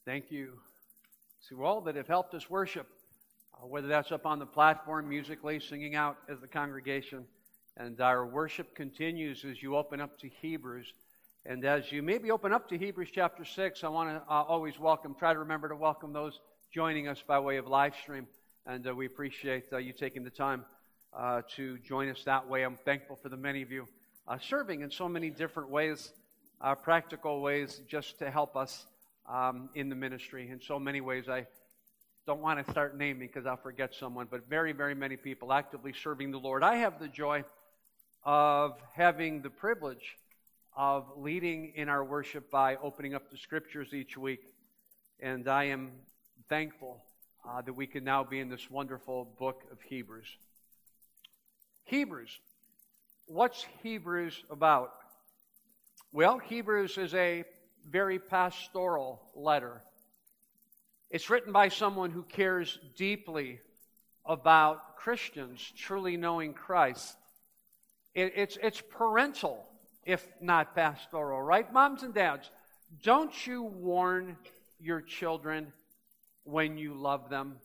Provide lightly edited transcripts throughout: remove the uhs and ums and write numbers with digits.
Thank you to all that have helped us worship, whether that's up on the platform musically, singing out as the congregation. And our worship continues as you open up to Hebrews. And as you maybe open up to Hebrews chapter 6, I want to always try to remember to welcome those joining us by way of live stream. And we appreciate you taking the time to join us that way. I'm thankful for the many of you serving in so many different ways, practical ways, just to help us in the ministry. In so many ways, I don't want to start naming because I'll forget someone, but very, very many people actively serving the Lord. I have the joy of having the privilege of leading in our worship by opening up the Scriptures each week, and I am thankful that we can now be in this wonderful book of Hebrews. Hebrews. What's Hebrews about? Well, Hebrews is a very pastoral letter. It's written by someone who cares deeply about Christians truly knowing Christ. It's parental, if not pastoral, right? Moms and dads, don't you warn your children when you love them?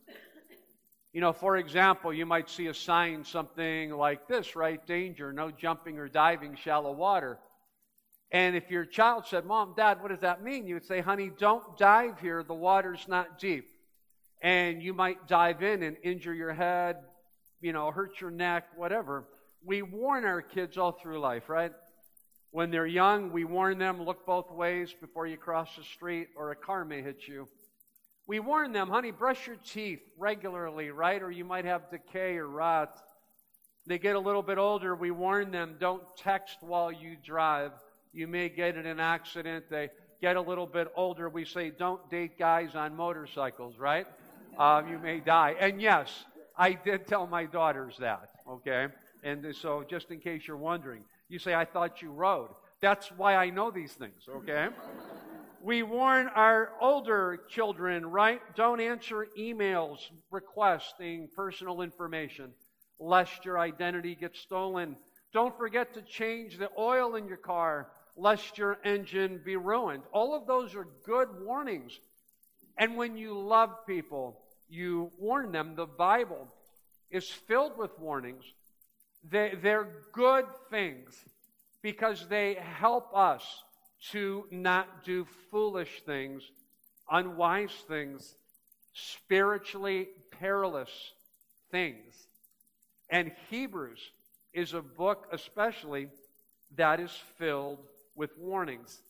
You know, for example, you might see a sign, something like this, right? Danger, no jumping or diving, shallow water. And if your child said, Mom, Dad, what does that mean? You would say, honey, don't dive here. The water's not deep. And you might dive in and injure your head, hurt your neck, whatever. We warn our kids all through life, right? When they're young, we warn them, look both ways before you cross the street or a car may hit you. We warn them, honey, brush your teeth regularly, right? Or you might have decay or rot. They get a little bit older, we warn them, don't text while you drive. You may get in an accident. They get a little bit older. We say, don't date guys on motorcycles, right? You may die. And yes, I did tell my daughters that, okay? And so just in case you're wondering, you say, I thought you rode. That's why I know these things, okay? We warn our older children, right? Don't answer emails requesting personal information, lest your identity gets stolen. Don't forget to change the oil in your car, lest your engine be ruined. All of those are good warnings. And when you love people, you warn them. The Bible is filled with warnings. They're good things because they help us to not do foolish things, unwise things, spiritually perilous things. And Hebrews is a book especially that is filled with warnings.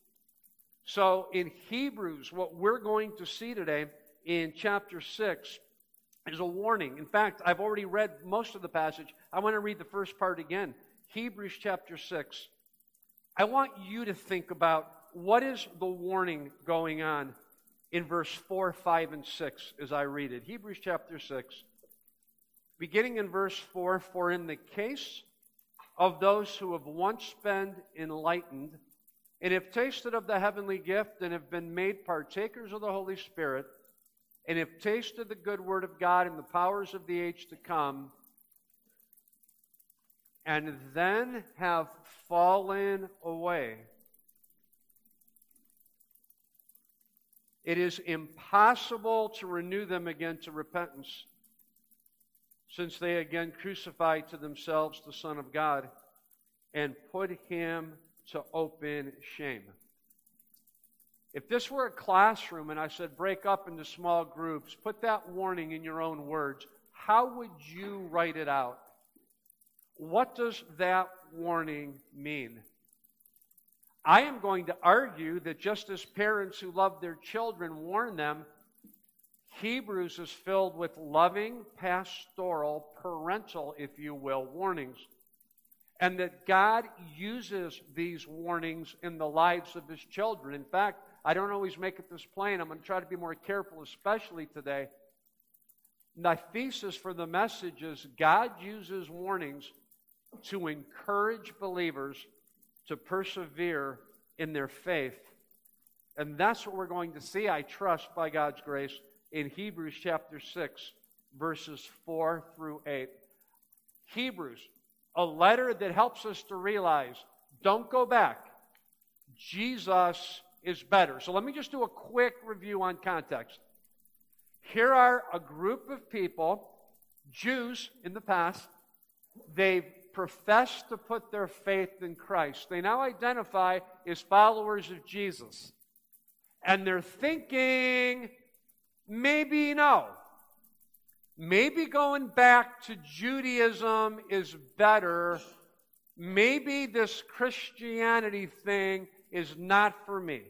So in Hebrews, what we're going to see today in chapter 6 is a warning. In fact, I've already read most of the passage. I want to read the first part again. Hebrews chapter 6. I want you to think about what is the warning going on in verse 4, 5, and 6 as I read it. Hebrews chapter 6. Beginning in verse 4, for in the case of those who have once been enlightened and have tasted of the heavenly gift and have been made partakers of the Holy Spirit and have tasted the good word of God and the powers of the age to come, and then have fallen away, it is impossible to renew them again to repentance, since they again crucified to themselves the Son of God and put him to open shame. If this were a classroom and I said break up into small groups, put that warning in your own words, how would you write it out? What does that warning mean? I am going to argue that just as parents who love their children warn them, Hebrews is filled with loving, pastoral, parental, if you will, warnings. And that God uses these warnings in the lives of His children. In fact, I don't always make it this plain. I'm going to try to be more careful, especially today. My thesis for the message is God uses warnings to encourage believers to persevere in their faith. And that's what we're going to see, I trust, by God's grace, in Hebrews chapter 6, verses 4 through 8. Hebrews, a letter that helps us to realize, don't go back. Jesus is better. So let me just do a quick review on context. Here are a group of people, Jews in the past. They've professed to put their faith in Christ. They now identify as followers of Jesus. And they're thinking, maybe no. Maybe going back to Judaism is better. Maybe this Christianity thing is not for me.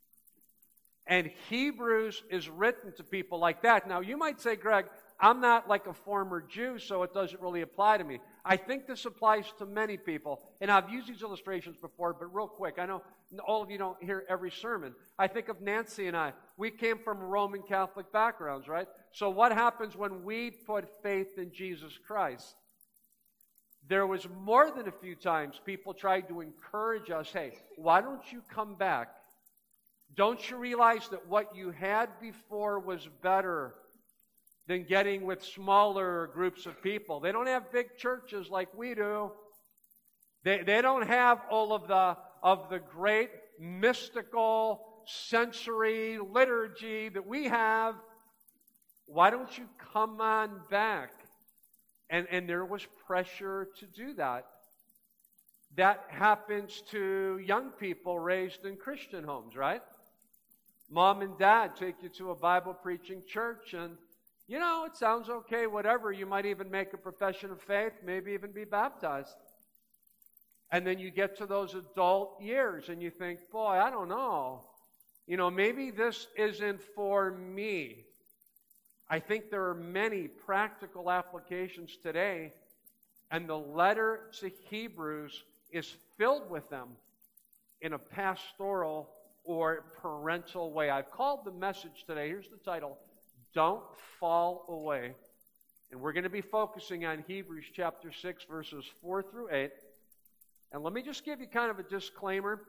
And Hebrews is written to people like that. Now, you might say, Greg, I'm not like a former Jew, so it doesn't really apply to me. I think this applies to many people. And I've used these illustrations before, but real quick, I know all of you don't hear every sermon. I think of Nancy and I. We came from Roman Catholic backgrounds, right? So what happens when we put faith in Jesus Christ? There was more than a few times people tried to encourage us, hey, why don't you come back? Don't you realize that what you had before was better than getting with smaller groups of people? They don't have big churches like we do. They don't have all of the great mystical sensory liturgy that we have. Why don't you come on back? And there was pressure to do that. That happens to young people raised in Christian homes, right? Mom and dad take you to a Bible-preaching church, and, you know, it sounds okay, whatever. You might even make a profession of faith, maybe even be baptized. And then you get to those adult years, and you think, boy, I don't know. You know, maybe this isn't for me. I think there are many practical applications today, and the letter to Hebrews is filled with them in a pastoral or parental way. I've called the message today, here's the title, Don't Fall Away. And we're going to be focusing on Hebrews chapter 6, verses 4 through 8. And let me just give you kind of a disclaimer.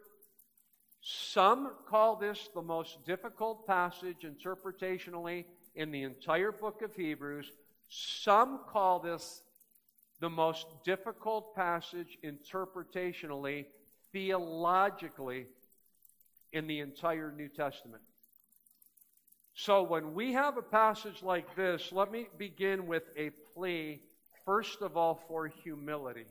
Some call this the most difficult passage interpretationally in the entire book of Hebrews. Some call this the most difficult passage interpretationally, theologically, in the entire New Testament. So when we have a passage like this, let me begin with a plea, first of all, for humility.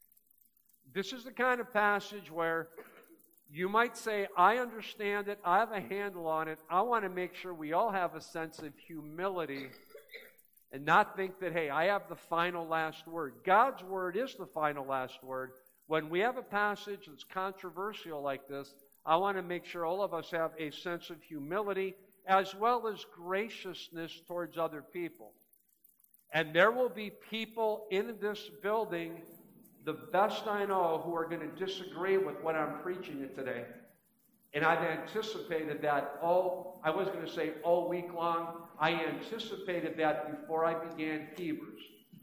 This is the kind of passage where you might say, I understand it, I have a handle on it, I want to make sure we all have a sense of humility and not think that, hey, I have the final last word. God's word is the final last word. When we have a passage that's controversial like this, I want to make sure all of us have a sense of humility as well as graciousness towards other people. And there will be people in this building, the best I know, who are going to disagree with what I'm preaching today. And I've anticipated that all week long. I anticipated that before I began Hebrews.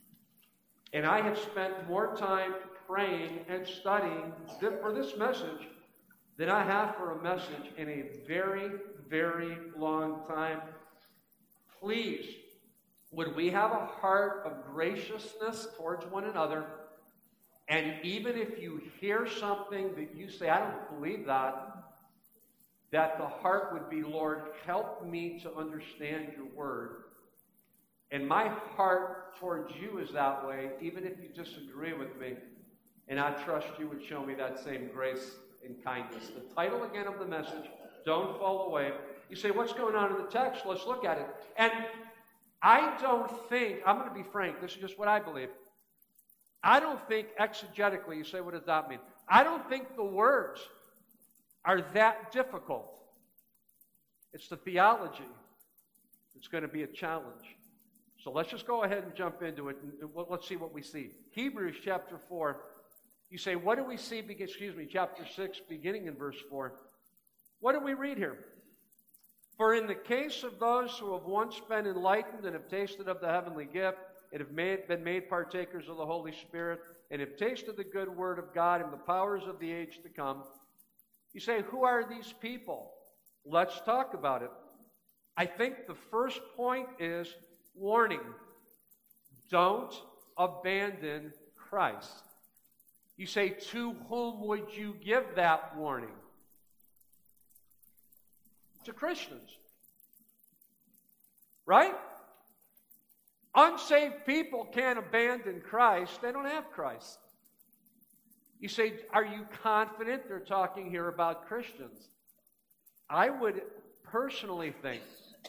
And I have spent more time praying and studying for this message than I have for a message in a very, very long time. Please, would we have a heart of graciousness towards one another? And even if you hear something that you say, I don't believe that the heart would be, Lord, help me to understand your word. And my heart towards you is that way, even if you disagree with me. And I trust you would show me that same grace and kindness. The title again of the message, Don't Fall Away. You say, what's going on in the text? Let's look at it. And I don't think, I'm going to be frank, this is just what I believe. I don't think exegetically, you say, what does that mean? I don't think the words are that difficult. It's the theology that's going to be a challenge. So let's just go ahead and jump into it, and let's see what we see. Hebrews chapter 4. You say, what do we see? Chapter 6, beginning in verse 4. What do we read here? For in the case of those who have once been enlightened and have tasted of the heavenly gift, and have been made partakers of the Holy Spirit, and have tasted the good word of God and the powers of the age to come. You say, who are these people? Let's talk about it. I think the first point is warning. Don't abandon Christ. You say, to whom would you give that warning? to Christians. Right? Unsaved people can't abandon Christ. They don't have Christ. You say, are you confident they're talking here about Christians? I would personally think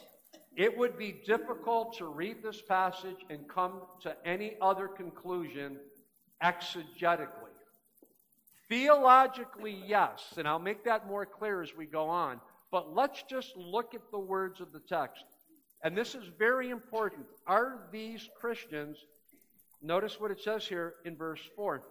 it would be difficult to read this passage and come to any other conclusion exegetically. Theologically, yes, and I'll make that more clear as we go on. But let's just look at the words of the text. And this is very important. Are these Christians? Notice what it says here in verse 4.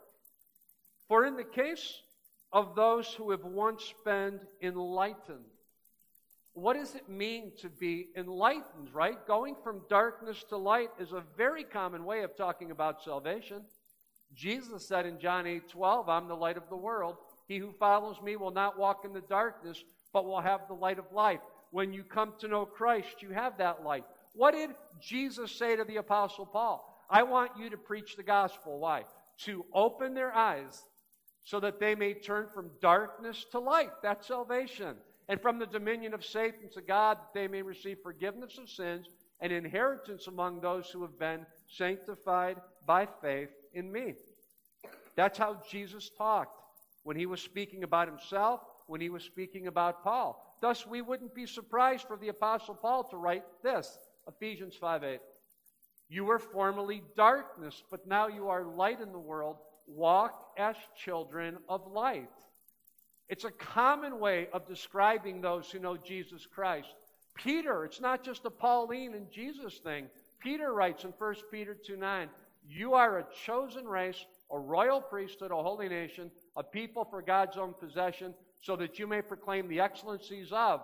For in the case of those who have once been enlightened, what does it mean to be enlightened, right? Going from darkness to light is a very common way of talking about salvation. Jesus said in John 8:12, I'm the light of the world. He who follows me will not walk in the darkness, but will have the light of life. When you come to know Christ, you have that light. What did Jesus say to the Apostle Paul? I want you to preach the gospel. Why? To open their eyes so that they may turn from darkness to light. That's salvation. And from the dominion of Satan to God, that they may receive forgiveness of sins and inheritance among those who have been sanctified by faith in me. That's how Jesus talked when he was speaking about himself, when he was speaking about Paul. Thus, we wouldn't be surprised for the Apostle Paul to write this, Ephesians 5:8. You were formerly darkness, but now you are light in the world. Walk as children of light. It's a common way of describing those who know Jesus Christ. Peter, it's not just a Pauline and Jesus thing. Peter writes in 1 Peter 2:9, you are a chosen race, a royal priesthood, a holy nation, a people for God's own possession, so that you may proclaim the excellencies of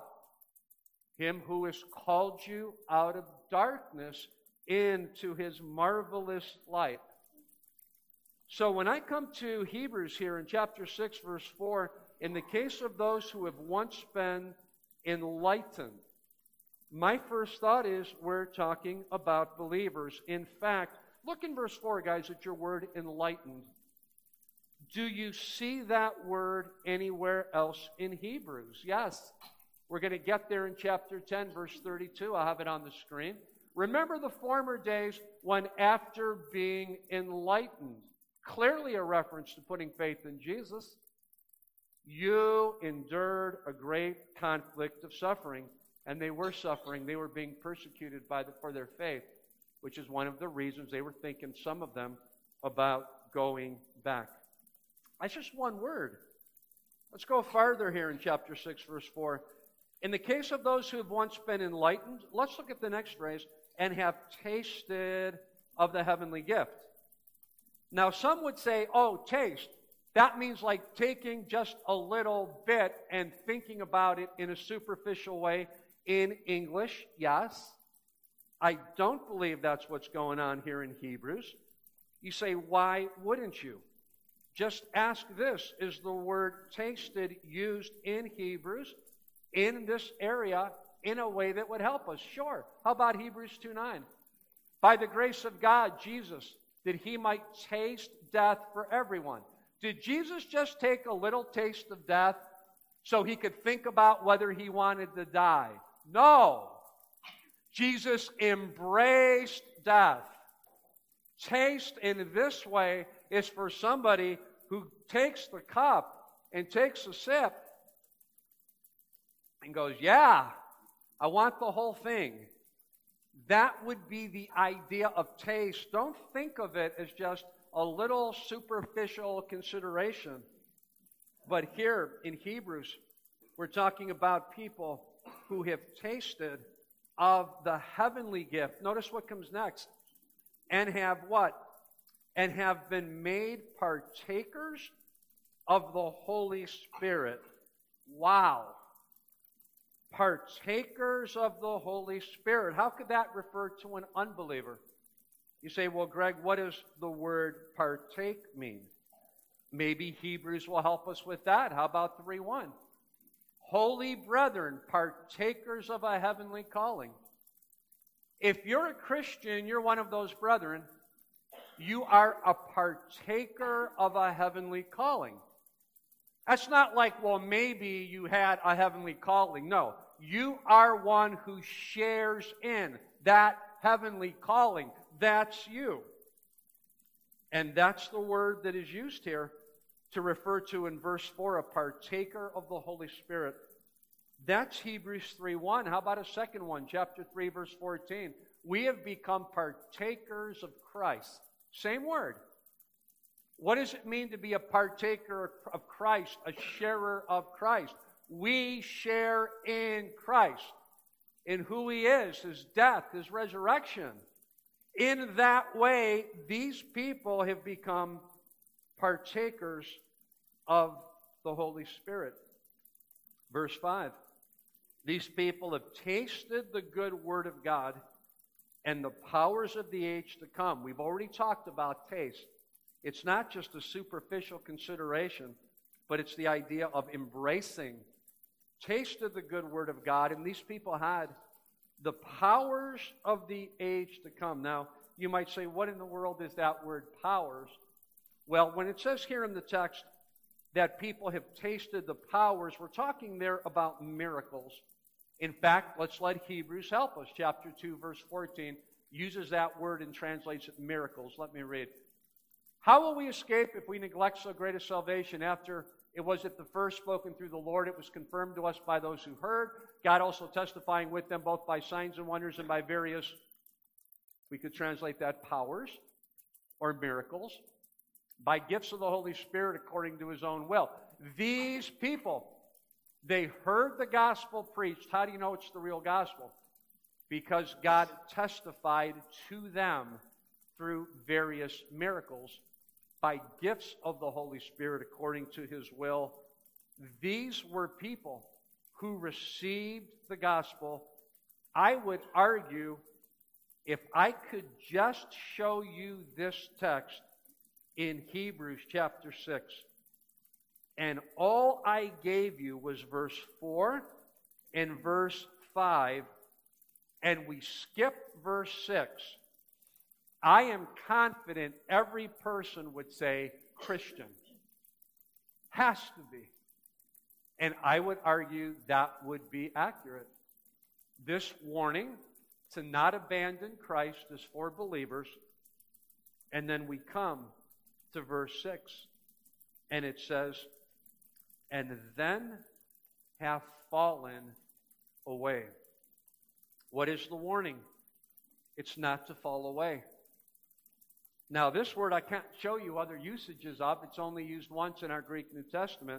him who has called you out of darkness into his marvelous light. So when I come to Hebrews here in chapter 6, verse 4, in the case of those who have once been enlightened, my first thought is we're talking about believers. In fact, look in verse 4, guys, at your word enlightened. Do you see that word anywhere else in Hebrews? Yes. We're going to get there in chapter 10, verse 32. I'll have it on the screen. Remember the former days when after being enlightened, clearly a reference to putting faith in Jesus, you endured a great conflict of suffering. And they were suffering. They were being persecuted for their faith, which is one of the reasons they were thinking, some of them, about going back. That's just one word. Let's go farther here in chapter 6, verse 4. In the case of those who have once been enlightened, let's look at the next phrase, and have tasted of the heavenly gift. Now, some would say, oh, taste. That means like taking just a little bit and thinking about it in a superficial way in English. Yes. I don't believe that's what's going on here in Hebrews. You say, why wouldn't you? Just ask this. Is the word tasted used in Hebrews in this area in a way that would help us? Sure. How about Hebrews 2:9? By the grace of God, Jesus, that he might taste death for everyone. Did Jesus just take a little taste of death so he could think about whether he wanted to die? No. Jesus embraced death. Taste in this way is for somebody who takes the cup and takes a sip and goes, yeah, I want the whole thing. That would be the idea of taste. Don't think of it as just a little superficial consideration. But here in Hebrews, we're talking about people who have tasted of the heavenly gift. Notice what comes next. And have what? And have been made partakers of the Holy Spirit. Wow. Partakers of the Holy Spirit. How could that refer to an unbeliever? You say, well, Greg, what does the word partake mean? Maybe Hebrews will help us with that. How about 3:1? Holy brethren, partakers of a heavenly calling. If you're a Christian, you're one of those brethren. You are a partaker of a heavenly calling. That's not like, well, maybe you had a heavenly calling. No, You are one who shares in that heavenly calling. That's you. And that's the word that is used here to refer to in verse 4, a partaker of the Holy Spirit. That's Hebrews 3:1. How about a second one? Chapter 3, verse 14. We have become partakers of Christ. Same word. What does it mean to be a partaker of Christ, a sharer of Christ? We share in Christ, in who He is, His death, His resurrection. In that way, these people have become partakers of the Holy Spirit. Verse 5. These people have tasted the good word of God and the powers of the age to come. We've already talked about taste. It's not just a superficial consideration, but it's the idea of embracing. Tasted the good word of God, and these people had the powers of the age to come. Now, you might say, what in the world is that word powers? Well, when it says here in the text that people have tasted the powers, we're talking there about miracles. In fact, let's let Hebrews help us. Chapter 2, verse 14 uses that word and translates it miracles. Let me read. How will we escape if we neglect so great a salvation after it was at the first spoken through the Lord? It was confirmed to us by those who heard, God also testifying with them both by signs and wonders and by various, we could translate that, powers or miracles, by gifts of the Holy Spirit according to His own will. These people, they heard the gospel preached. How do you know it's the real gospel? Because God testified to them through various miracles by gifts of the Holy Spirit according to His will. These were people who received the gospel. I would argue, if I could just show you this text in Hebrews chapter 6, and all I gave you was verse 4 and verse 5, and we skipped verse 6, I am confident every person would say Christian. Has to be. And I would argue that would be accurate. This warning to not abandon Christ is for believers. And then we come to verse 6, and it says, and then have fallen away. What is the warning? It's not to fall away. Now, this word I can't show you other usages of. It's only used once in our Greek New Testament.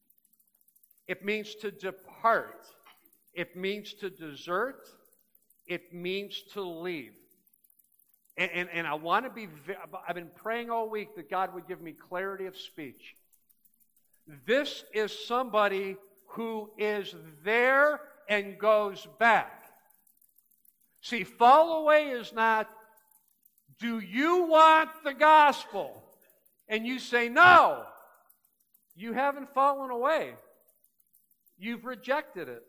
It means to depart. It means to desert. It means to leave. And I want to be, I've been praying all week that God would give me clarity of speech. This is somebody who is there and goes back. See, fall away is not, do you want the gospel? And you say, no. You haven't fallen away. You've rejected it.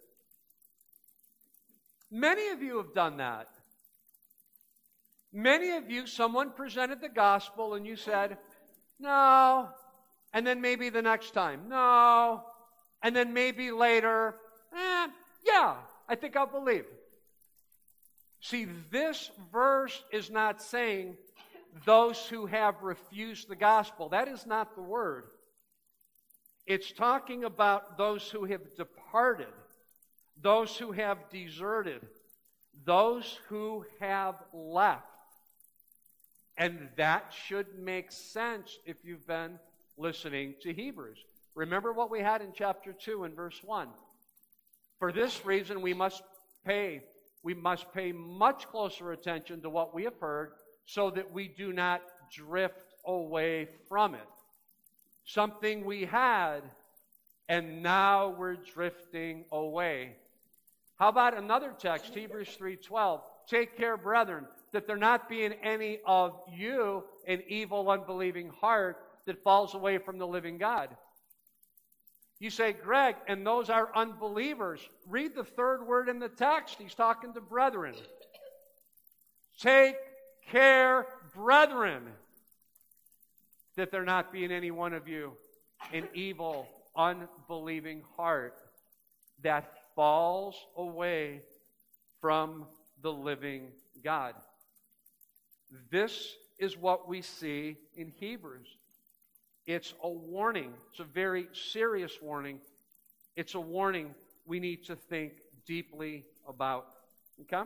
Many of you have done that. Many of you, someone presented the gospel and you said, no. And then maybe the next time, no. And then maybe later, yeah, I think I'll believe. See, this verse is not saying those who have refused the gospel. That is not the word. It's talking about those who have departed, those who have deserted, those who have left. And that should make sense if you've been listening to Hebrews. Remember what we had in chapter 2 and verse 1. For this reason, we must pay much closer attention to what we have heard so that we do not drift away from it. Something we had, and now we're drifting away. How about another text, Hebrews 3:12? Take care, brethren, that there not be in any of you an evil, unbelieving heart that falls away from the living God. You say, Greg, and those are unbelievers. Read the third word in the text. He's talking to brethren. Take care, brethren, that there not be in any one of you an evil, unbelieving heart that falls away from the living God. This is what we see in Hebrews. It's a warning. It's a very serious warning. It's a warning we need to think deeply about. Okay?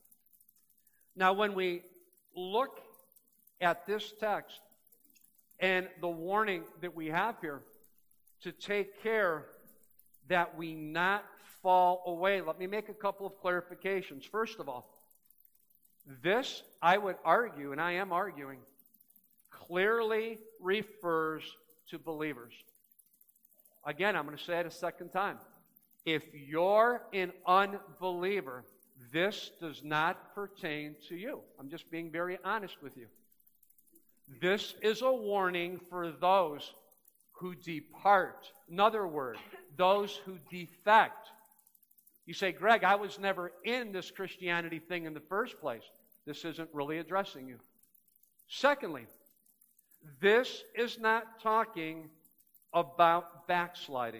Now, when we look at this text and the warning that we have here to take care that we not fall away, let me make a couple of clarifications. First of all, this, I would argue, and I am arguing, clearly refers to believers. Again, I'm going to say it a second time. If you're an unbeliever, this does not pertain to you. I'm just being very honest with you. This is a warning for those who depart. In other words, those who defect. You say, Greg, I was never in this Christianity thing in the first place. This isn't really addressing you. Secondly, this is not talking about backsliding.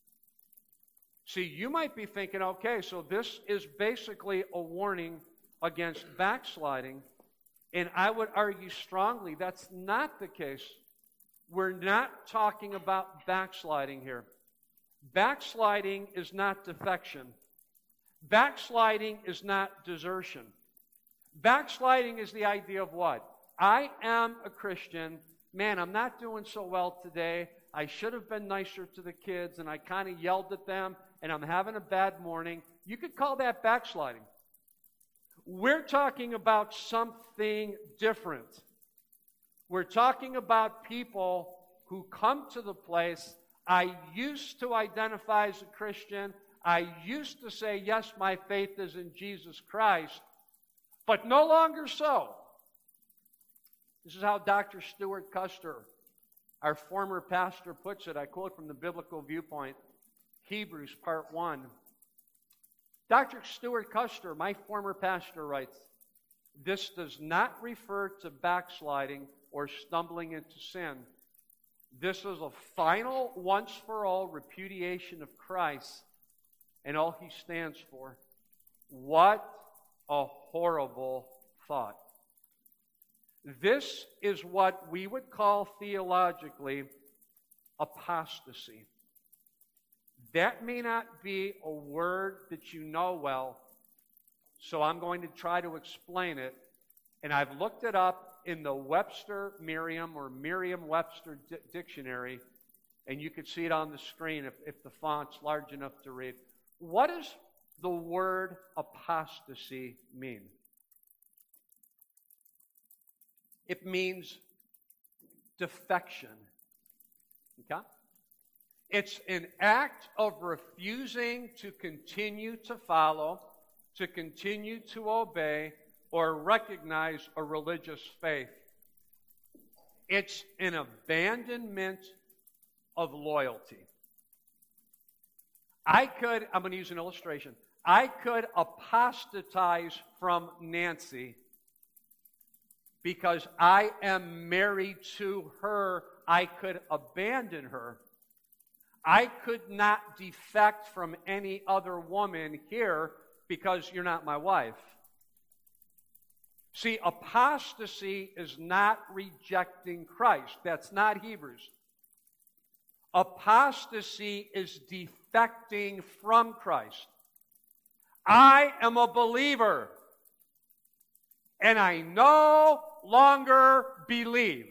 See, you might be thinking, okay, so this is basically a warning against backsliding. And I would argue strongly that's not the case. We're not talking about backsliding here. Backsliding is not defection. Backsliding is not desertion. Backsliding is the idea of what? I am a Christian. Man, I'm not doing so well today. I should have been nicer to the kids, and I kind of yelled at them, and I'm having a bad morning. You could call that backsliding. We're talking about something different. We're talking about people who come to the place, I used to identify as a Christian. I used to say, yes, my faith is in Jesus Christ, but no longer so. This is how Dr. Stuart Custer, our former pastor, puts it. I quote from the Biblical Viewpoint, Hebrews part 1. Dr. Stuart Custer, my former pastor, writes, this does not refer to backsliding or stumbling into sin. This is a final, once-for-all repudiation of Christ and all he stands for. What a horrible thought. This is what we would call theologically apostasy. That may not be a word that you know well, so I'm going to try to explain it. And I've looked it up in the Webster Merriam or Merriam-Webster dictionary, and you can see it on the screen if the font's large enough to read. What does the word apostasy mean? It means defection. Okay? It's an act of refusing to continue to follow, to continue to obey, or recognize a religious faith. It's an abandonment of loyalty. I'm going to use an illustration. I could apostatize from Nancy because I am married to her. I could abandon her. I could not defect from any other woman here because you're not my wife. See, apostasy is not rejecting Christ. That's not Hebrews. Apostasy is defecting from Christ. I am a believer, and I no longer believe.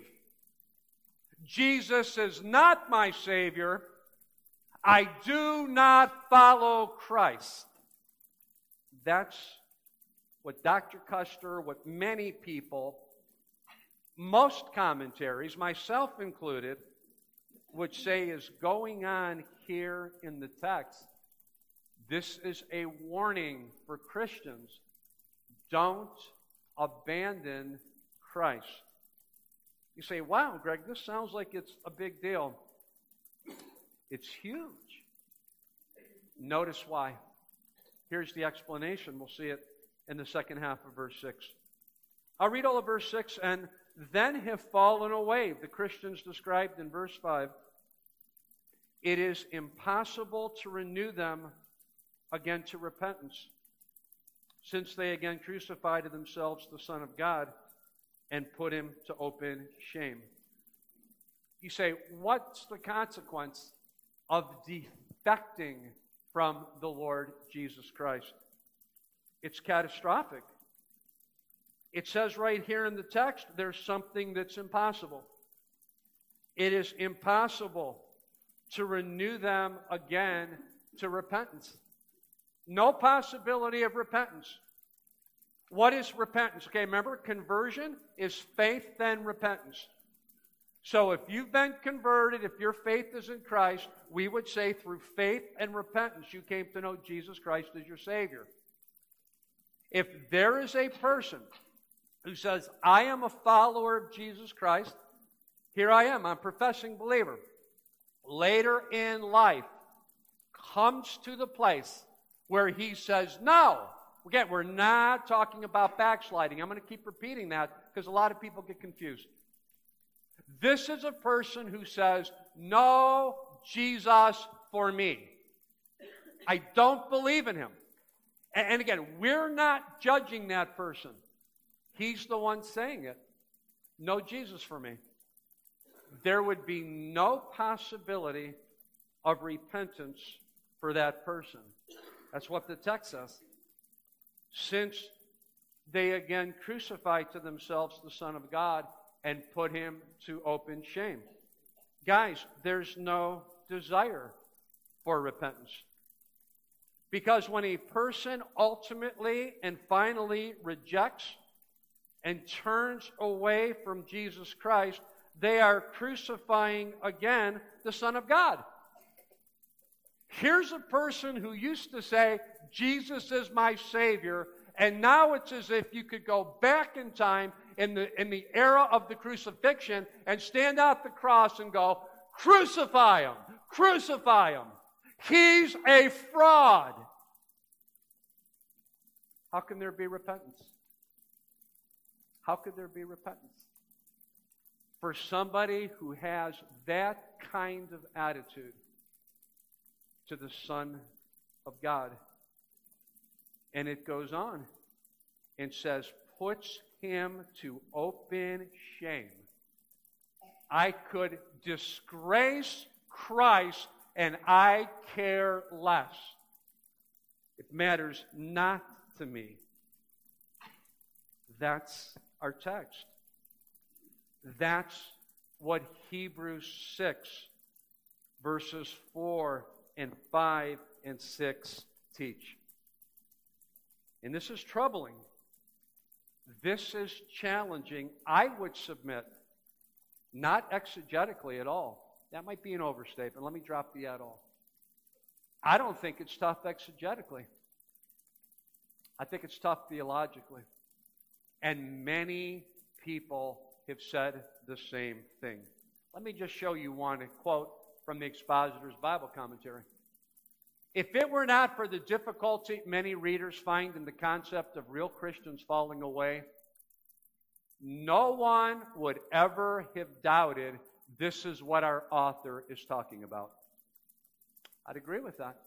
Jesus is not my Savior. I do not follow Christ. That's what Dr. Custer, what many people, most commentaries, myself included, would say is going on here in the text. This is a warning for Christians. Don't abandon Christ. You say, wow, Greg, this sounds like it's a big deal. It's huge. Notice why. Here's the explanation. We'll see it in the second half of verse 6. I'll read all of verse 6. And then have fallen away, the Christians described in verse 5. It is impossible to renew them again to repentance, since they again crucified to themselves the Son of God and put him to open shame. You say, what's the consequence of defecting from the Lord Jesus Christ? It's catastrophic. It says right here in the text, there's something that's impossible. It is impossible to renew them again to repentance. No possibility of repentance. What is repentance? Okay, remember, conversion is faith, then repentance. So if you've been converted, if your faith is in Christ, we would say through faith and repentance you came to know Jesus Christ as your Savior. If there is a person who says, I am a follower of Jesus Christ, here I am, I'm a professing believer, later in life comes to the place where he says, no. Again, we're not talking about backsliding. I'm going to keep repeating that because a lot of people get confused. This is a person who says, no Jesus for me. I don't believe in him. And again, we're not judging that person. He's the one saying it. No Jesus for me. There would be no possibility of repentance for that person. That's what the text says. Since they again crucified to themselves the Son of God and put him to open shame. Guys, there's no desire for repentance. Because when a person ultimately and finally rejects and turns away from Jesus Christ, they are crucifying again the Son of God. Here's a person who used to say, Jesus is my Savior, and now it's as if you could go back in time in the era of the crucifixion and stand at the cross and go, crucify him, crucify him. He's a fraud. How can there be repentance? How could there be repentance? For somebody who has that kind of attitude to the Son of God. And it goes on and says, puts him to open shame. I could disgrace Christ and I care less. It matters not to me. That's our text. That's what Hebrews 6, verses 4 and 5 and 6 teach. And this is troubling. This is challenging, I would submit, not exegetically at all. That might be an overstatement. Let me drop the at all. I don't think it's tough exegetically. I think it's tough theologically. And many people have said the same thing. Let me just show you one quote from the Expositor's Bible Commentary. If it were not for the difficulty many readers find in the concept of real Christians falling away, no one would ever have doubted this is what our author is talking about. I'd agree with that.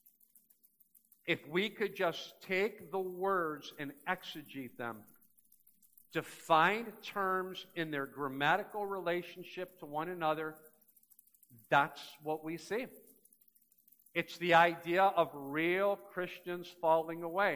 If we could just take the words and exegete them, define terms in their grammatical relationship to one another, that's what we see. It's the idea of real Christians falling away.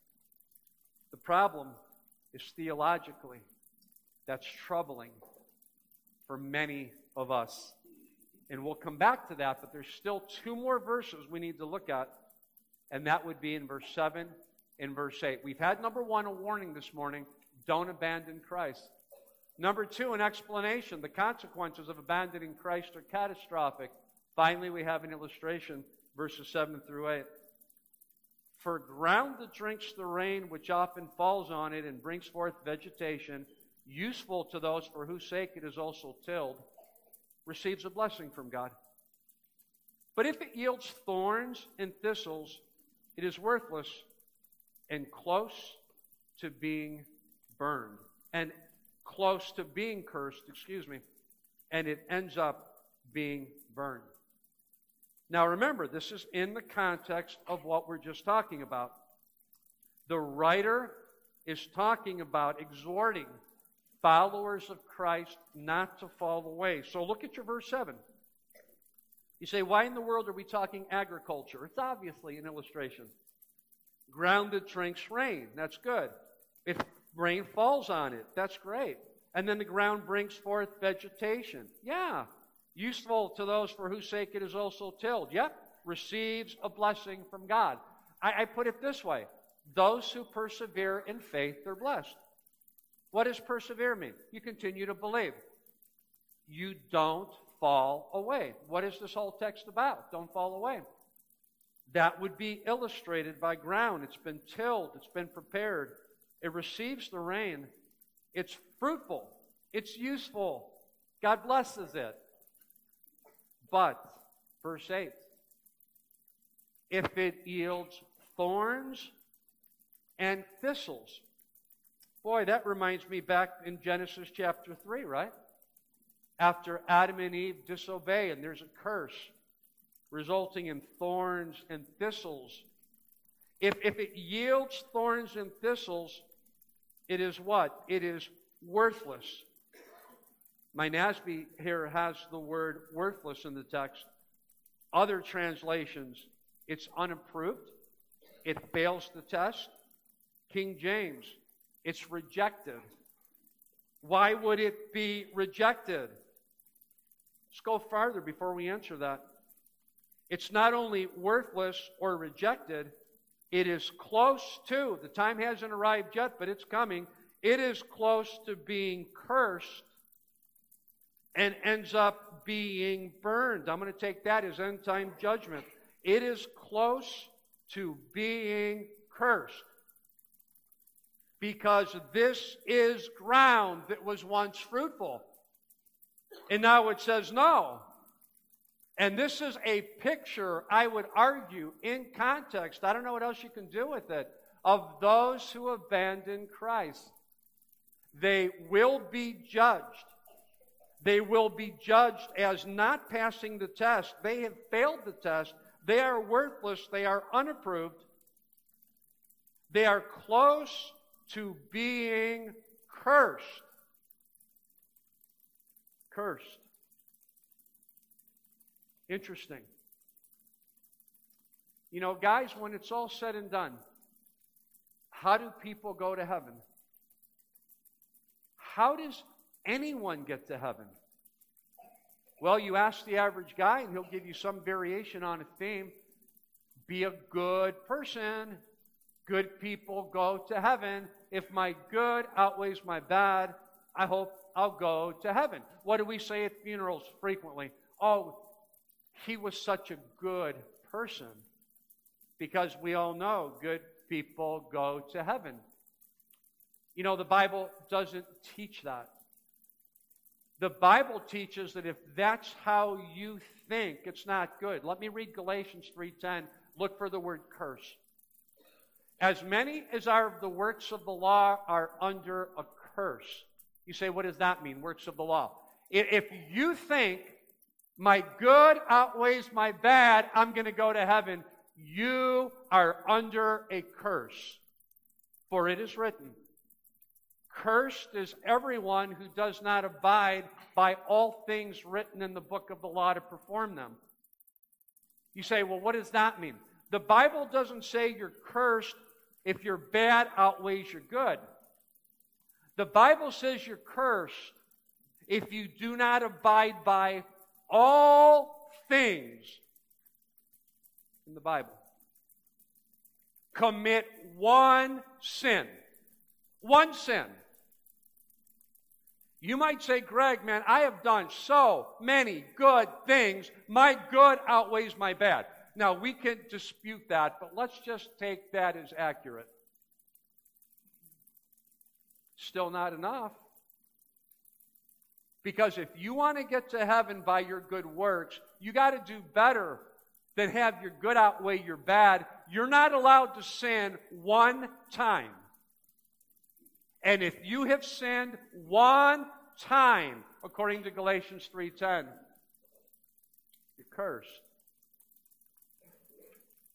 The problem is theologically. That's troubling for many of us. And we'll come back to that, but there's still two more verses we need to look at, and that would be in verse 7 and verse 8. We've had, number one, a warning this morning. Don't abandon Christ. Number two, an explanation. The consequences of abandoning Christ are catastrophic. Finally, we have an illustration, verses 7 through 8. For ground that drinks the rain which often falls on it and brings forth vegetation, useful to those for whose sake it is also tilled, receives a blessing from God. But if it yields thorns and thistles, it is worthless and close to being burned. And close to being cursed, and it ends up being burned. Now remember, this is in the context of what we're just talking about. The writer is talking about exhorting followers of Christ not to fall away. So look at your verse 7. You say, why in the world are we talking agriculture? It's obviously an illustration. Ground that drinks rain, that's good. If rain falls on it, that's great. And then the ground brings forth vegetation. Yeah, useful to those for whose sake it is also tilled. Yep, receives a blessing from God. I put it this way. Those who persevere in faith, they're blessed. What does persevere mean? You continue to believe. You don't fall away. What is this whole text about? Don't fall away. That would be illustrated by ground. It's been tilled. It's been prepared. It receives the rain. It's fruitful. It's useful. God blesses it. But, verse 8, if it yields thorns and thistles. Boy, that reminds me back in Genesis chapter 3, right? After Adam and Eve disobey, and there's a curse resulting in thorns and thistles. If it yields thorns and thistles, it is what? It is worthless. My NASB here has the word worthless in the text. Other translations, it's unapproved. It fails the test. King James, it's rejected. Why would it be rejected? Let's go farther before we answer that. It's not only worthless or rejected, it is close to, the time hasn't arrived yet, but it's coming. It is close to being cursed and ends up being burned. I'm going to take that as end time judgment. It is close to being cursed. Because this is ground that was once fruitful. And now it says no. And this is a picture, I would argue, in context, I don't know what else you can do with it, of those who abandon Christ. They will be judged. They will be judged as not passing the test. They have failed the test. They are worthless. They are unapproved. They are close to being cursed. Cursed. Interesting. You know, guys, when it's all said and done, how do people go to heaven? How does anyone get to heaven? Well, you ask the average guy, and he'll give you some variation on a theme. Be a good person. Good people go to heaven. If my good outweighs my bad, I hope I'll go to heaven. What do we say at funerals frequently? Oh, he was such a good person. Because we all know good people go to heaven. You know, the Bible doesn't teach that. The Bible teaches that if that's how you think, it's not good. Let me read Galatians 3:10. Look for the word curse. As many as are of the works of the law are under a curse. You say, what does that mean, works of the law? If you think my good outweighs my bad, I'm going to go to heaven, you are under a curse. For it is written, cursed is everyone who does not abide by all things written in the book of the law to perform them. You say, well, what does that mean? The Bible doesn't say you're cursed if your bad outweighs your good. The Bible says you're cursed if you do not abide by all things in the Bible. Commit one sin. One sin. You might say, Greg, man, I have done so many good things. My good outweighs my bad. Now, we can dispute that, but let's just take that as accurate. Still not enough. Because if you want to get to heaven by your good works, you got to do better than have your good outweigh your bad. You're not allowed to sin one time. And if you have sinned one time, according to Galatians 3:10, you're cursed.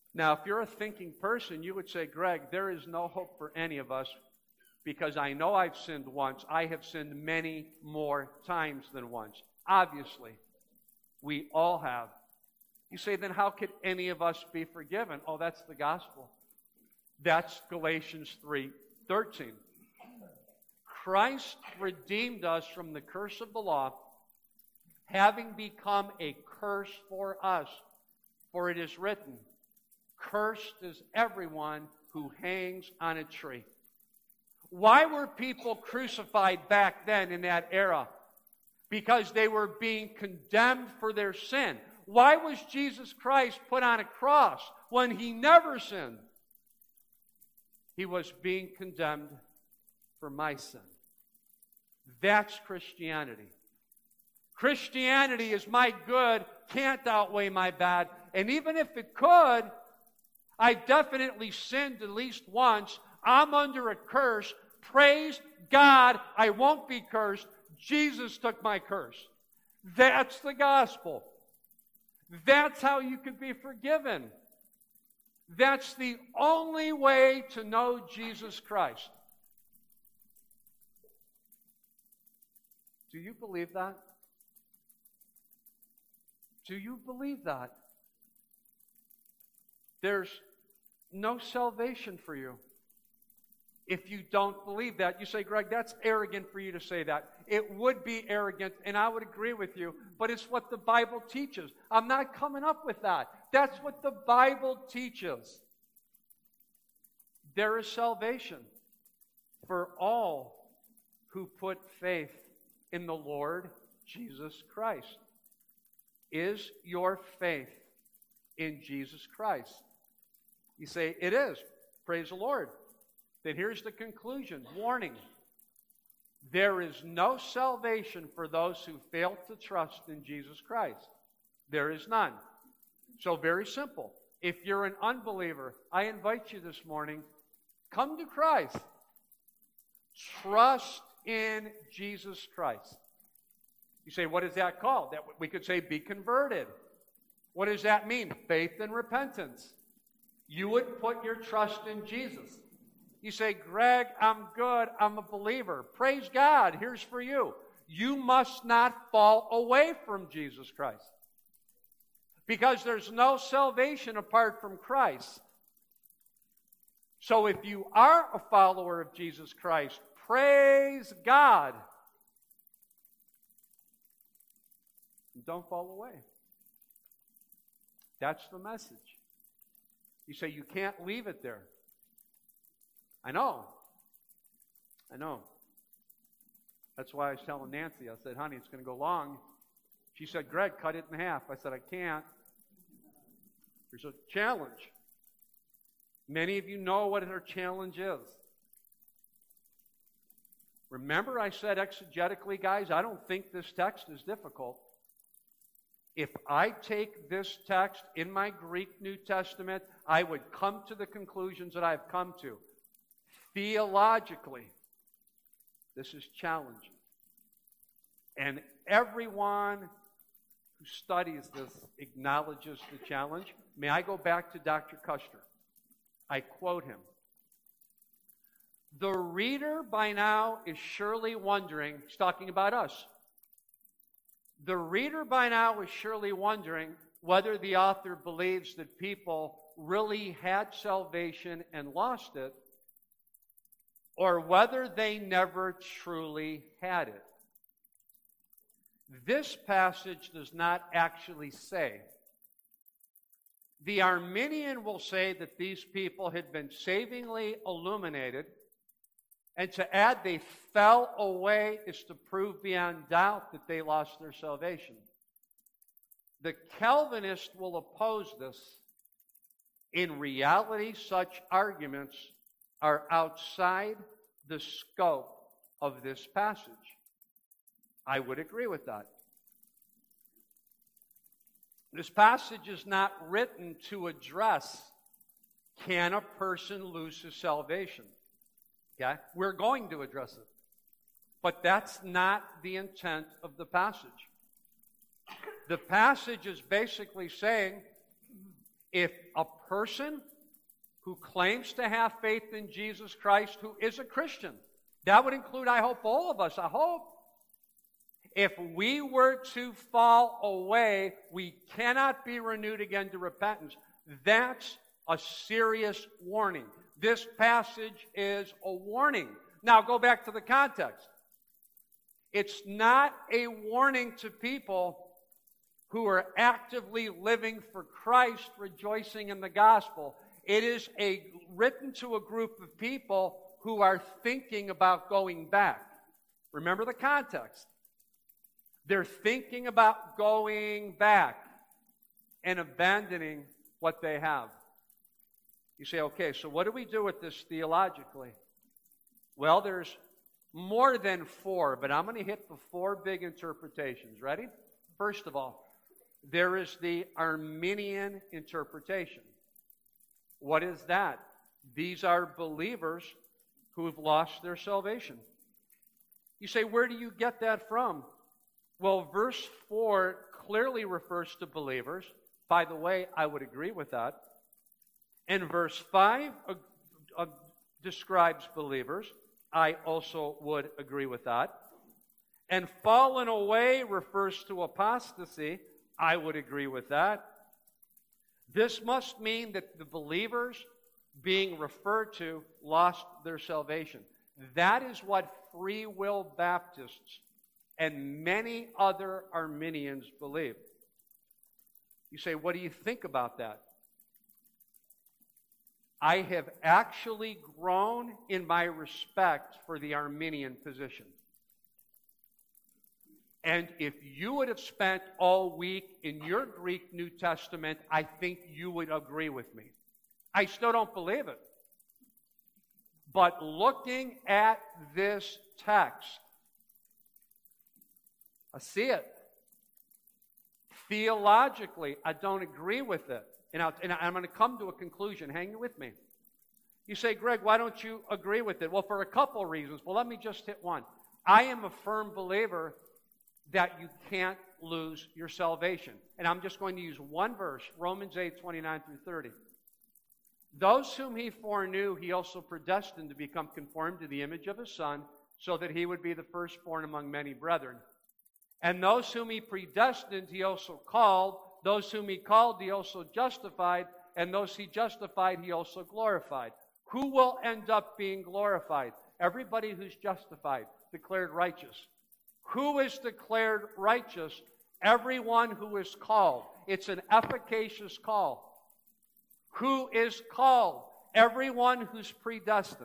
Now, if you're a thinking person, you would say, Greg, there is no hope for any of us because I know I've sinned once. I have sinned many more times than once. Obviously, we all have. You say, then how could any of us be forgiven? Oh, that's the gospel. That's Galatians 3:13. Christ redeemed us from the curse of the law, having become a curse for us. For it is written, cursed is everyone who hangs on a tree. Why were people crucified back then in that era? Because they were being condemned for their sin. Why was Jesus Christ put on a cross when he never sinned? He was being condemned for my sin. That's Christianity. Christianity is my good, can't outweigh my bad. And even if it could, I definitely sinned at least once. I'm under a curse. Praise God, I won't be cursed. Jesus took my curse. That's the gospel. That's how you can be forgiven. That's the only way to know Jesus Christ. Do you believe that? Do you believe that? There's no salvation for you if you don't believe that. You say, Greg, that's arrogant for you to say that. It would be arrogant, and I would agree with you, but it's what the Bible teaches. I'm not coming up with that. That's what the Bible teaches. There is salvation for all who put faith in the Lord Jesus Christ. Is your faith in Jesus Christ? You say, it is. Praise the Lord. Then here's the conclusion. Warning. There is no salvation for those who fail to trust in Jesus Christ. There is none. So very simple. If you're an unbeliever, I invite you this morning, come to Christ. Trust in Jesus Christ. You say, what is that called? That we could say, be converted. What does that mean? Faith and repentance. You would put your trust in Jesus. You say, Greg, I'm good. I'm a believer. Praise God. Here's for you. You must not fall away from Jesus Christ. Because there's no salvation apart from Christ. So if you are a follower of Jesus Christ, praise God. Don't fall away. That's the message. You say you can't leave it there. I know. That's why I was telling Nancy. I said, honey, it's going to go long. She said, Greg, cut it in half. I said, I can't. There's a challenge. Many of you know what her challenge is. Remember I said exegetically, guys, I don't think this text is difficult. If I take this text in my Greek New Testament, I would come to the conclusions that I've come to. Theologically, this is challenging. And everyone who studies this acknowledges the challenge. May I go back to Dr. Custer? I quote him. The reader by now is surely wondering, he's talking about us. The reader by now is surely wondering whether the author believes that people really had salvation and lost it, or whether they never truly had it. This passage does not actually say. The Arminian will say that these people had been savingly illuminated, and to add they fell away is to prove beyond doubt that they lost their salvation. The Calvinist will oppose this. In reality, such arguments are outside the scope of this passage. I would agree with that. This passage is not written to address, can a person lose his salvation? Okay? We're going to address it. But that's not the intent of the passage. The passage is basically saying, If a person who claims to have faith in Jesus Christ, who is a Christian, that would include, I hope, all of us, I hope. If we were to fall away, we cannot be renewed again to repentance. That's a serious warning. This passage is a warning. Now, go back to the context. It's not a warning to people who are actively living for Christ, rejoicing in the gospel. It is written to a group of people who are thinking about going back. Remember the context. They're thinking about going back and abandoning what they have. You say, okay, so what do we do with this theologically? Well, there's more than four, but I'm going to hit the four big interpretations. Ready? First of all, there is the Arminian interpretation. What is that? These are believers who have lost their salvation. You say, where do you get that from? Well, verse 4 clearly refers to believers. By the way, I would agree with that. And verse 5 describes believers. I also would agree with that. And fallen away refers to apostasy. I would agree with that. This must mean that the believers being referred to lost their salvation. That is what Free Will Baptists and many other Arminians believe. You say, what do you think about that? I have actually grown in my respect for the Arminian position. And if you would have spent all week in your Greek New Testament, I think you would agree with me. I still don't believe it. But looking at this text, I see it. Theologically, I don't agree with it. And I'm going to come to a conclusion. Hang with me. You say, Greg, why don't you agree with it? Well, for a couple of reasons. Well, let me just hit one. I am a firm believer that you can't lose your salvation. And I'm just going to use one verse, Romans 8:29 through 30. Those whom he foreknew, he also predestined to become conformed to the image of his Son, so that he would be the firstborn among many brethren. And those whom he predestined, he also called. Those whom he called, he also justified. And those he justified, he also glorified. Who will end up being glorified? Everybody who's justified, declared righteous. Who is declared righteous? Everyone who is called. It's an efficacious call. Who is called? Everyone who's predestined.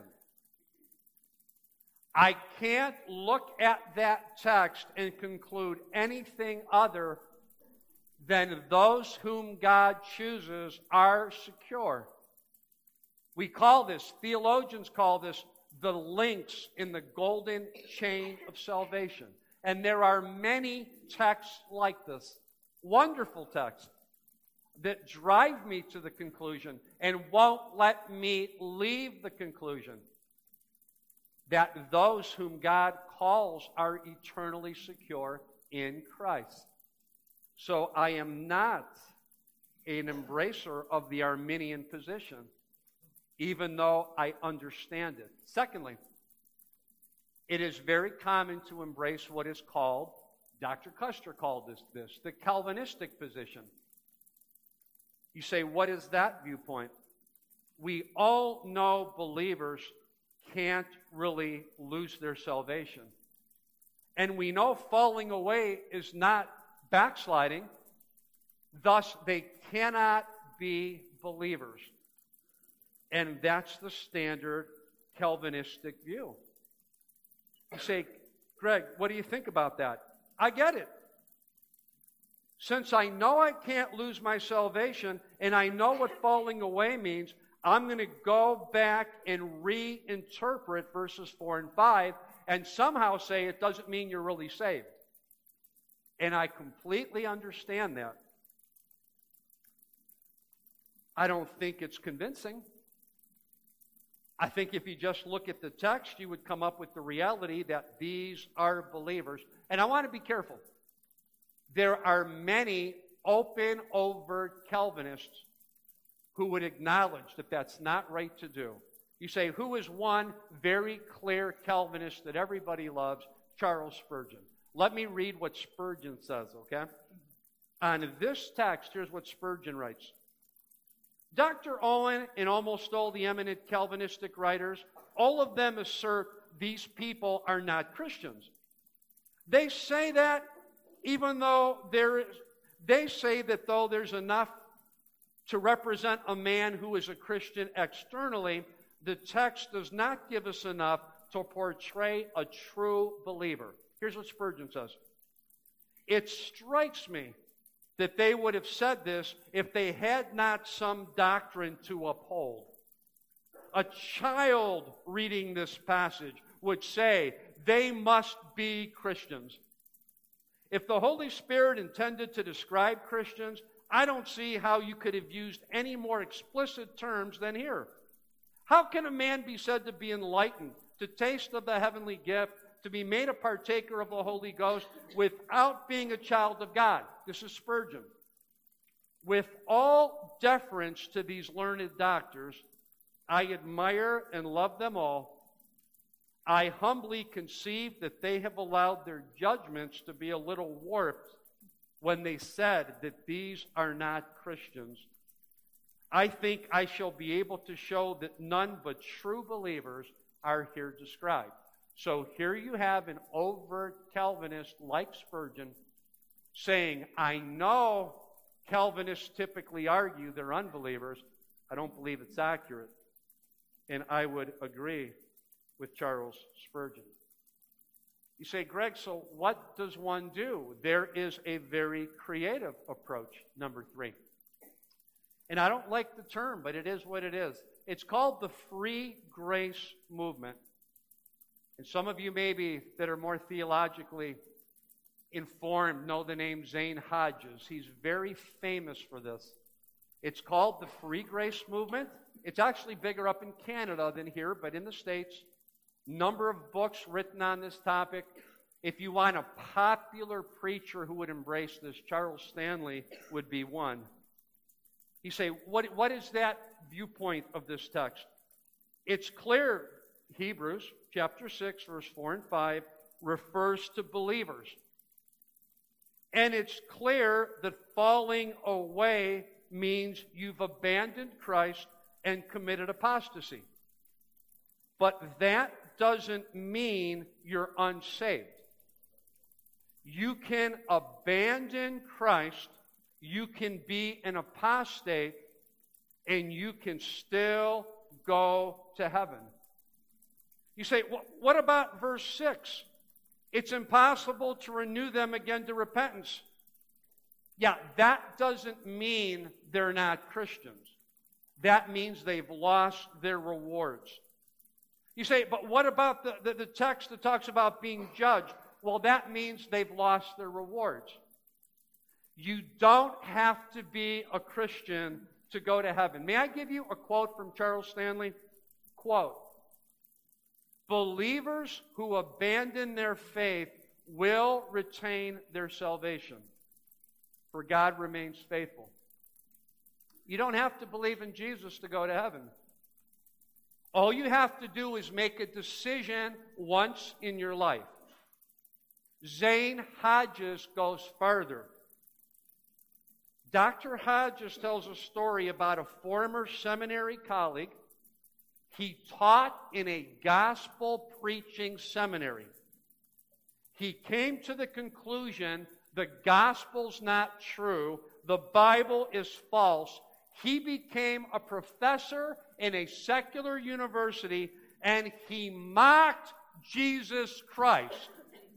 I can't look at that text and conclude anything other than those whom God chooses are secure. We call this, theologians call this, the links in the golden chain of salvation. And there are many texts like this, wonderful texts, that drive me to the conclusion and won't let me leave the conclusion that those whom God calls are eternally secure in Christ. So I am not an embracer of the Arminian position, even though I understand it. Secondly, it is very common to embrace what is called, Dr. Custer called this, the Calvinistic position. You say, what is that viewpoint? We all know believers can't really lose their salvation. And we know falling away is not backsliding. Thus, they cannot be believers. And that's the standard Calvinistic view. You say, Greg, what do you think about that? I get it. Since I know I can't lose my salvation, and I know what falling away means, I'm going to go back and reinterpret verses 4 and 5 and somehow say it doesn't mean you're really saved. And I completely understand that. I don't think it's convincing. I think if you just look at the text, you would come up with the reality that these are believers. And I want to be careful. There are many open, overt Calvinists who would acknowledge that that's not right to do. You say, who is one very clear Calvinist that everybody loves? Charles Spurgeon. Let me read what Spurgeon says, okay? On this text, here's what Spurgeon writes. Dr. Owen and almost all the eminent Calvinistic writers, all of them assert these people are not Christians. They say that even though they say that though there's enough to represent a man who is a Christian externally, the text does not give us enough to portray a true believer. Here's what Spurgeon says. It strikes me that they would have said this if they had not some doctrine to uphold. A child reading this passage would say they must be Christians. If the Holy Spirit intended to describe Christians, I don't see how you could have used any more explicit terms than here. How can a man be said to be enlightened, to taste of the heavenly gift, to be made a partaker of the Holy Ghost without being a child of God? This is Spurgeon. With all deference to these learned doctors, I admire and love them all. I humbly conceive that they have allowed their judgments to be a little warped when they said that these are not Christians. I think I shall be able to show that none but true believers are here described. So here you have an overt Calvinist like Spurgeon saying, I know Calvinists typically argue they're unbelievers. I don't believe it's accurate. And I would agree with Charles Spurgeon. You say, Greg, so what does one do? There is a very creative approach, number 3. And I don't like the term, but it is what it is. It's called the free grace movement. And some of you maybe that are more theologically informed know the name Zane Hodges. He's very famous for this. It's called the free grace movement. It's actually bigger up in Canada than here, but in the States. Number of books written on this topic. If you want a popular preacher who would embrace this, Charles Stanley would be one. You say, what is that viewpoint of this text? It's clear, Hebrews chapter 6, verse 4 and 5, refers to believers. And it's clear that falling away means you've abandoned Christ and committed apostasy. But that doesn't mean you're unsaved. You can abandon Christ, you can be an apostate, and you can still go to heaven. You say, what about verse 6? It's impossible to renew them again to repentance. Yeah, that doesn't mean they're not Christians. That means they've lost their rewards. You say, but what about the text that talks about being judged? Well, that means they've lost their rewards. You don't have to be a Christian to go to heaven. May I give you a quote from Charles Stanley? Quote, believers who abandon their faith will retain their salvation, for God remains faithful. You don't have to believe in Jesus to go to heaven. All you have to do is make a decision once in your life. Zane Hodges goes further. Dr. Hodges tells a story about a former seminary colleague. He taught in a gospel-preaching seminary. He came to the conclusion the gospel's not true, the Bible is false. He became a professor in a secular university, and he mocked Jesus Christ.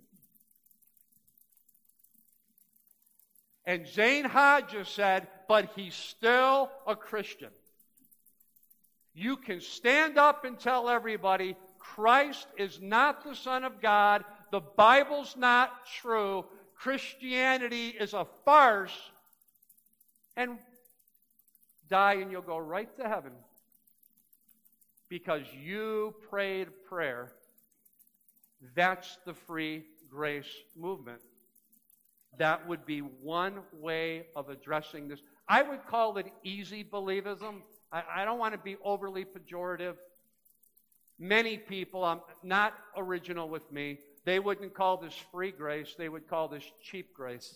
And Zane Hodges said, but he's still a Christian. You can stand up and tell everybody Christ is not the Son of God, the Bible's not true, Christianity is a farce, and die and you'll go right to heaven because you prayed a prayer. That's the free grace movement. That would be one way of addressing this. I would call it easy believism. I don't want to be overly pejorative. Many people, not original with me, they wouldn't call this free grace. They would call this cheap grace.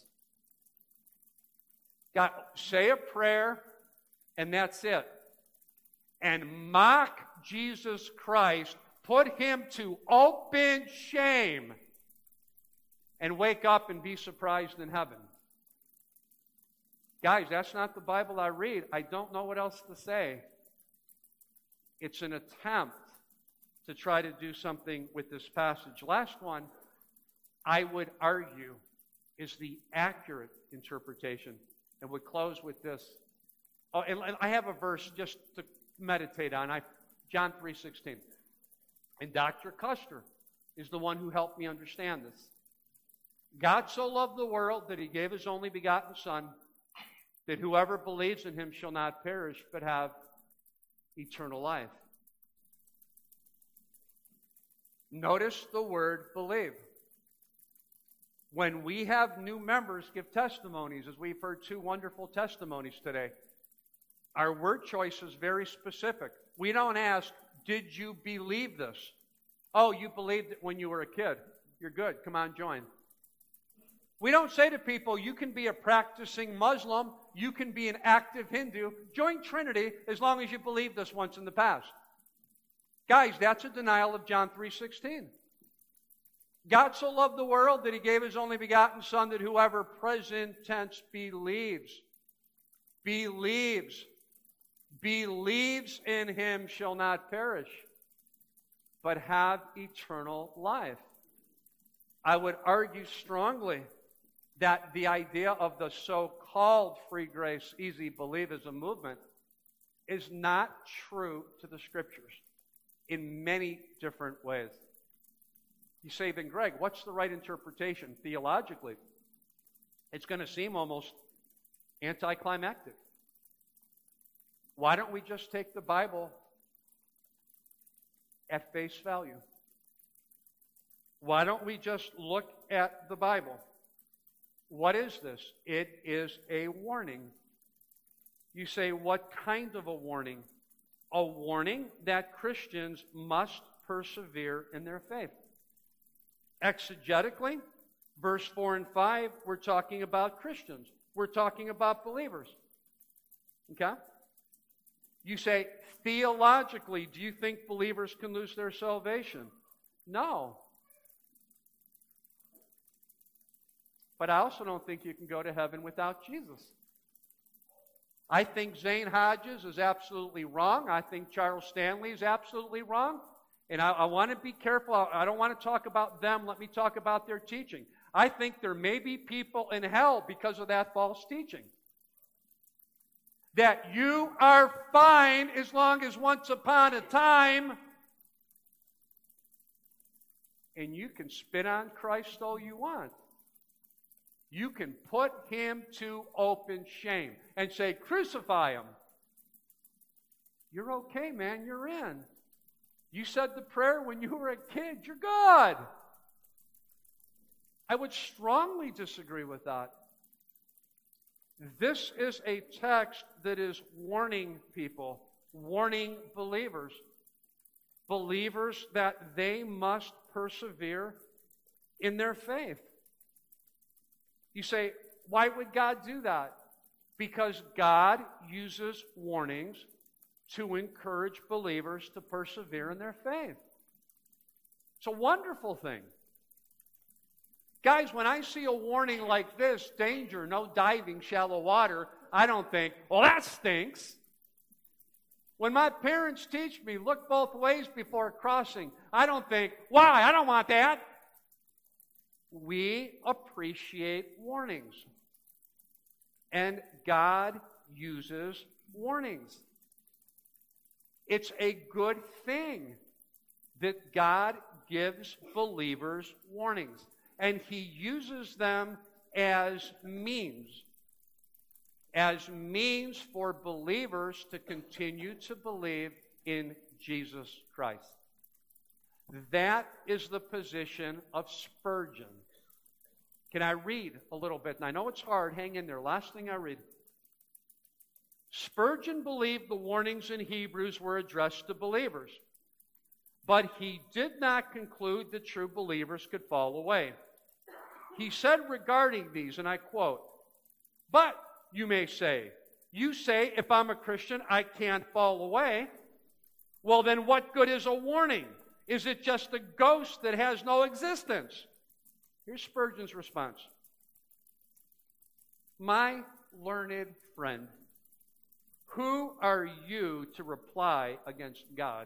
God, say a prayer, and that's it. And mock Jesus Christ, put him to open shame, and wake up and be surprised in heaven. Guys, that's not the Bible I read. I don't know what else to say. It's an attempt to try to do something with this passage. Last one, I would argue, is the accurate interpretation. And would close with this. Oh, and I have a verse just to meditate on. John 3:16. And Dr. Custer is the one who helped me understand this. God so loved the world that he gave his only begotten Son, that whoever believes in him shall not perish, but have eternal life. Notice the word believe. When we have new members give testimonies, as we've heard 2 wonderful testimonies today, our word choice is very specific. We don't ask, did you believe this? Oh, you believed it when you were a kid. You're good. Come on, join. We don't say to people, you can be a practicing Muslim, you can be an active Hindu, join Trinity as long as you believed this once in the past. Guys, that's a denial of John 3:16. God so loved the world that he gave his only begotten Son, that whoever, present tense, believes in him shall not perish, but have eternal life. I would argue strongly that the idea of the so-called free grace, easy believism movement is not true to the Scriptures in many different ways. You say, then Greg, what's the right interpretation theologically? It's going to seem almost anticlimactic. Why don't we just take the Bible at face value? Why don't we just look at the Bible? What is this? It is a warning. You say, what kind of a warning? A warning that Christians must persevere in their faith. Exegetically, verse 4 and 5, we're talking about Christians. We're talking about believers. Okay? You say, theologically, do you think believers can lose their salvation? No. But I also don't think you can go to heaven without Jesus. I think Zane Hodges is absolutely wrong. I think Charles Stanley is absolutely wrong. And I want to be careful. I don't want to talk about them. Let me talk about their teaching. I think there may be people in hell because of that false teaching. That you are fine as long as once upon a time, and you can spit on Christ all you want. You can put him to open shame and say, crucify him. You're okay, man. You're in. You said the prayer when you were a kid. You're good. I would strongly disagree with that. This is a text that is warning people, warning believers. Believers that they must persevere in their faith. You say, why would God do that? Because God uses warnings to encourage believers to persevere in their faith. It's a wonderful thing. Guys, when I see a warning like this, danger, no diving, shallow water, I don't think, well, that stinks. When my parents teach me, look both ways before crossing, I don't think, why? I don't want that. We appreciate warnings. And God uses warnings. It's a good thing that God gives believers warnings. And he uses them as means for believers to continue to believe in Jesus Christ. That is the position of Spurgeon. Can I read a little bit? And I know it's hard. Hang in there. Last thing I read. Spurgeon believed the warnings in Hebrews were addressed to believers, but he did not conclude that true believers could fall away. He said regarding these, and I quote, "But, you may say, you say if I'm a Christian, I can't fall away. Well, then what good is a warning? Is it just a ghost that has no existence?" Here's Spurgeon's response. "My learned friend, who are you to reply against God?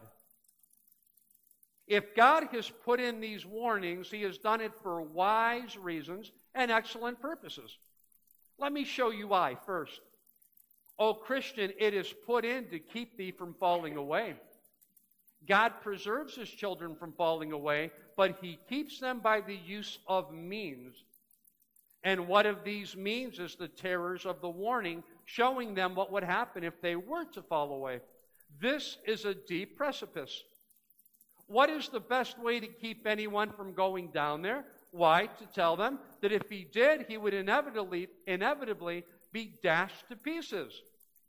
If God has put in these warnings, he has done it for wise reasons and excellent purposes. Let me show you why first. O Christian, it is put in to keep thee from falling away. God preserves his children from falling away, but he keeps them by the use of means. And what of these means is the terrors of the warning, showing them what would happen if they were to fall away. This is a deep precipice. What is the best way to keep anyone from going down there? Why, to tell them that if he did, he would inevitably be dashed to pieces.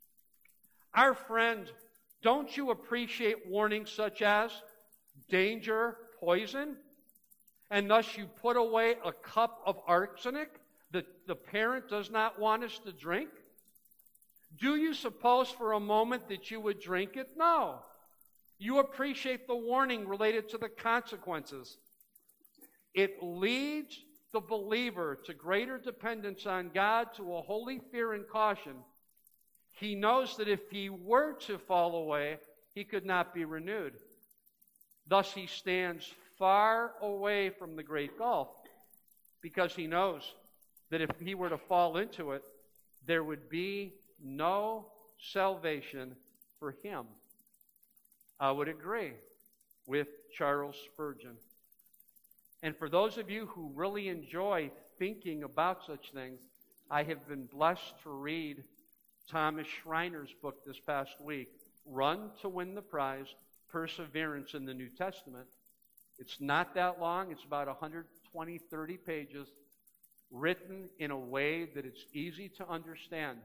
Our friend, don't you appreciate warnings such as danger, poison, and thus you put away a cup of arsenic that the parent does not want us to drink? Do you suppose for a moment that you would drink it? No. You appreciate the warning related to the consequences. It leads the believer to greater dependence on God, to a holy fear and caution. He knows that if he were to fall away, he could not be renewed. Thus he stands far away from the great gulf, because he knows that if he were to fall into it, there would be no salvation for him. I would agree with Charles Spurgeon. And for those of you who really enjoy thinking about such things, I have been blessed to read Thomas Schreiner's book this past week, Run to Win the Prize, Perseverance in the New Testament. It's not that long. It's about 120, 30 pages, written in a way that it's easy to understand.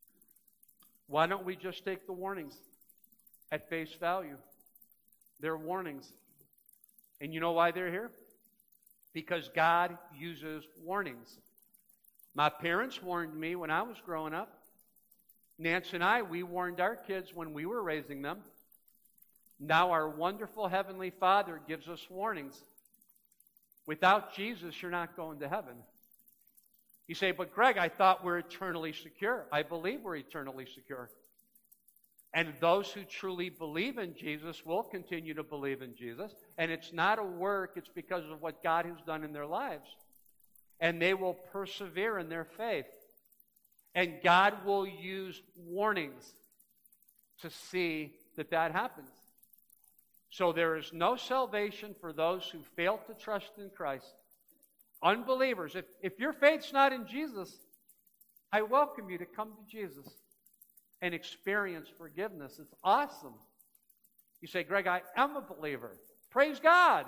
Why don't we just take the warnings at face value? They're warnings. And you know why they're here? Because God uses warnings. My parents warned me when I was growing up. Nancy and I, we warned our kids when we were raising them. Now our wonderful Heavenly Father gives us warnings. Without Jesus, you're not going to heaven. You say, but Greg, I thought we're eternally secure. I believe we're eternally secure. And those who truly believe in Jesus will continue to believe in Jesus. And it's not a work, it's because of what God has done in their lives. And they will persevere in their faith. And God will use warnings to see that that happens. So there is no salvation for those who fail to trust in Christ. Unbelievers, if your faith's not in Jesus, I welcome you to come to Jesus and experience forgiveness. It's awesome. You say, Greg, I am a believer. Praise God.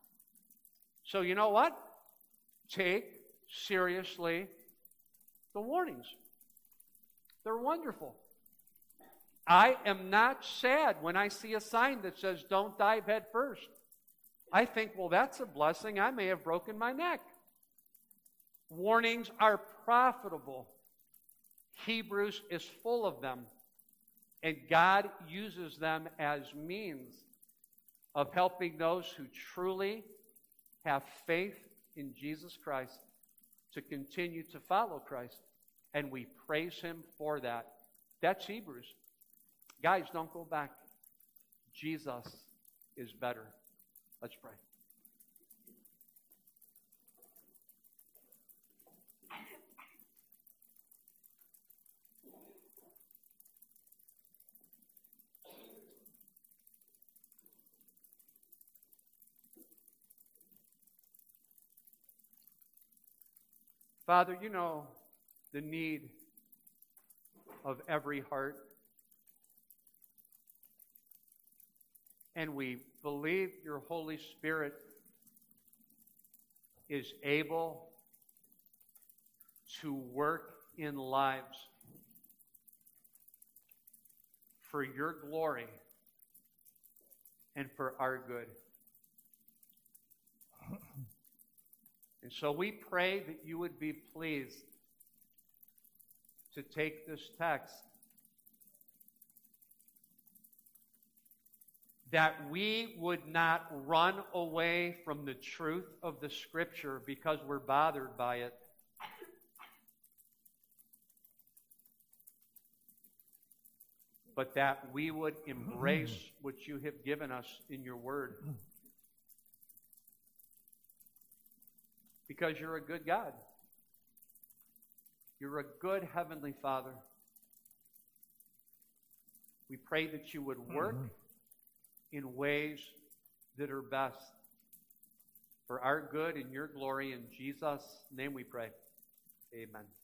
So you know what? Take seriously the warnings. They're wonderful. I am not sad when I see a sign that says, don't dive head first. I think, well, that's a blessing. I may have broken my neck. Warnings are profitable. Hebrews is full of them. And God uses them as means of helping those who truly have faith in Jesus Christ to continue to follow Christ. And we praise him for that. That's Hebrews. Guys, don't go back. Jesus is better. Let's pray. Father, you know the need of every heart. And we believe your Holy Spirit is able to work in lives for your glory and for our good. And so we pray that you would be pleased to take this text, that we would not run away from the truth of the Scripture because we're bothered by it, but that we would embrace what you have given us in your Word. Because you're a good God. You're a good Heavenly Father. We pray that you would work in ways that are best for our good and your glory. In Jesus' name we pray. Amen.